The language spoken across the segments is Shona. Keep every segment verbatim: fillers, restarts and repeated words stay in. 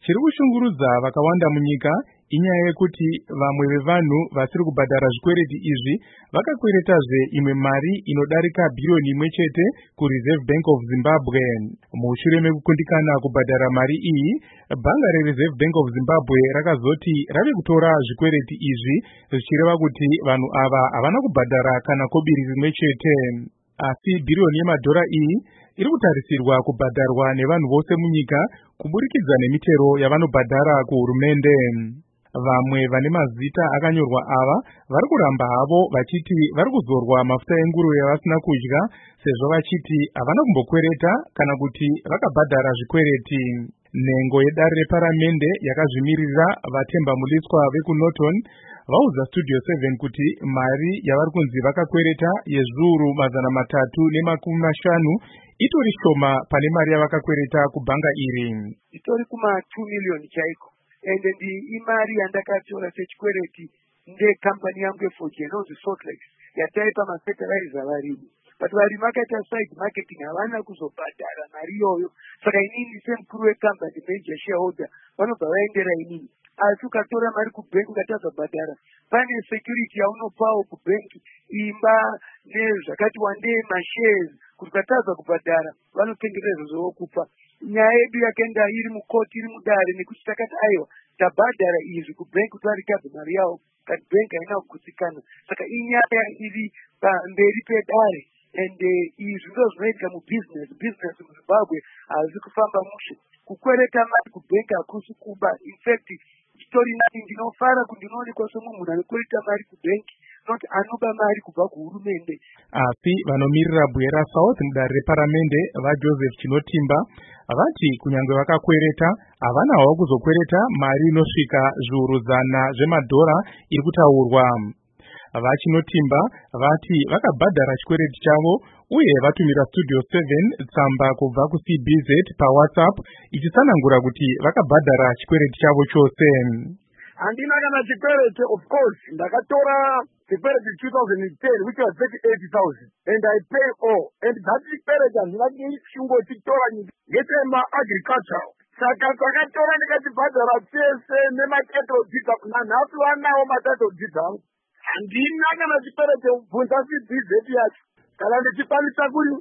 Chiri kushungurudza vakawanda munyika inyaya yekuti vamwe vevanhu vasiri kubhadhara zvikwereti izvi vakakweretazve imwe mari inodarika bhiriyoni imwe chete kuReserve Bank of Zimbabwe. Mushure mekukundikana kubhadhara mari iyi, bhanga reReserve Bank of Zimbabwe rakazoti rave kutora zvikwereti izvi, zvichireva kuti vanhu ava havana kubhadhara kana kobiri rimwe chete. Asi bhiriyoni yemadhora iyi iri kutarisirwa kubhadharwa nevanhu vose munyika kuburikidza nemitero yavanobhadhara kuhurumende. Vamwe vane mazita akanyorwa ava vari kuramba havo vachiti vari kuzorwa mafuta enguruve yavasina kudya, sezvo vachiti havana kumbokwereta kana kuti vakabhadhara zvikwereti. Nhengo yedare reparamende yakazvimirira vatemba muliswa vekuNorton vauza Studio seven kuti mari yavari kunzi vakakwereta yezviuru mazana matatu nemakumi mashanu itori shoma pane mari yavakakwereta kubhanga iri. Itori kuma two million chaiko. Ende ndi imari yandakatora sechikwereti ndekambani yangu yefoji inonzi Sotlex yataipa mafertilizer varimi. But varimi vakaita side marketing havana kuzobhadhara mari iyoyo. Saka inini semukuru wekambani major shareholder vanobva vaendera inini. Asi ukatora mari kubhenki ukatadza kubhadhara, pane security yaunopawo kubhenki, imba nezvakati wandei mashares, kuti ukatadza kubhadhara vanotendereza zvokupa. Nyaya yedu yakaenda iri mukoti iri mudare nekuti takati aiwa tabhadhara izvi kubhenki kuti varikadza mari yavo kati bhenki haina kugutsikana. Saka inyaya iri pamberi pedare, ende izvi ndo zvinoitika mubusiness business muZimbabwe hazvi kufamba mushe. Kukwereta mari kubhenki hakusi kuba. In fact chitori nani ndinofara kuti ndinoonekwa semunhu anokwereta mari kubhenki, not anoba mari kubva kuhurumende. Asi vanomirira Bwera South mudare reparamende vaJoseph Chinotimba vati kunyange vakakwereta havana hawo kuzokwereta mari inosvika zviuru zana zvemadhora iri kutaurwa. VaChinotimba vati vakabhadhara chikwereti chavo uye vatumira Studio seven tsamba kubva ku C B Z paWhatsApp ichisanangura kuti vakabhadhara chikwereti chavo chose. Handina kana chikwereti, of course ndakatora chikwereti two thousand ten which was thirty-eight thousand and I pay all, and that chikwereti handina kuchitora ngetema agricultural. Saka takatora ndikachibhadhara chese nematittle deeds akuna nhasi vanawo matittle deeds angu. Handina kana chikwereti kubvunza C B Z yacho. Kana ndichikwanisa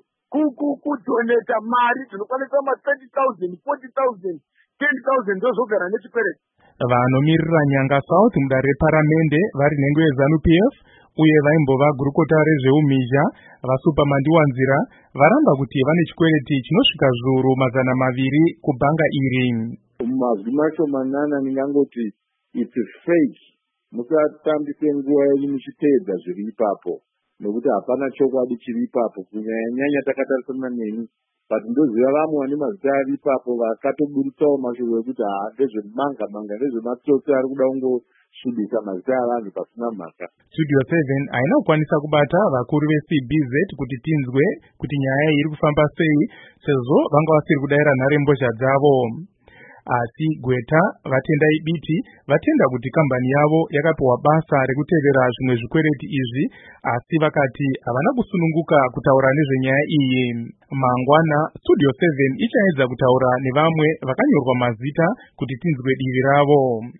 kudoneta mari dzinokwanisa ma thirty thousand, forty thousand, ten thousand ndozogara nechikwereti. Vanomiririra Nyanga South mudare reparamende vari nhengo yeZanu P F uye vaimbova gurukota rezveumhizha vaSupamandiwanzira varamba kuti vane chikwereti chinosvika zviuru mazana maviri kubhanga iri. Mumazwi mashomanana ndingangoti it's fake. Musatambise nguva yenyu muchiteedza zviri ipapo, nokuti hapana chokwadi chiri ipapo kunyanya nyanya takatarisana neni. But ndoziva vamwe vane mazita ari ipapo vakatoburitsawo mashoko ekuti haa ndezvemanga manga ndezvematsotsi ari kuda kungosvibisa mazita avanhu pasina mhaka. Studio seven haina kukwanisa kubata vakuru ve-C B Z kuti tinzwe kuti nyaya iri kufamba sei, sezvo vanga vasiri kudayira nharembozha dzavo. Asi Gweta vatendai biti vatenda kuti kambani yavo yakapiwa basa rekutevera zvimwe zvikwereti izvi, asi vakati havana kusununguka kutaura nezvenyaya iyi. Mangwana Studio seven ichaedza kutaura nevamwe vakanyorwa mazita kuti tinzwe divi ravo.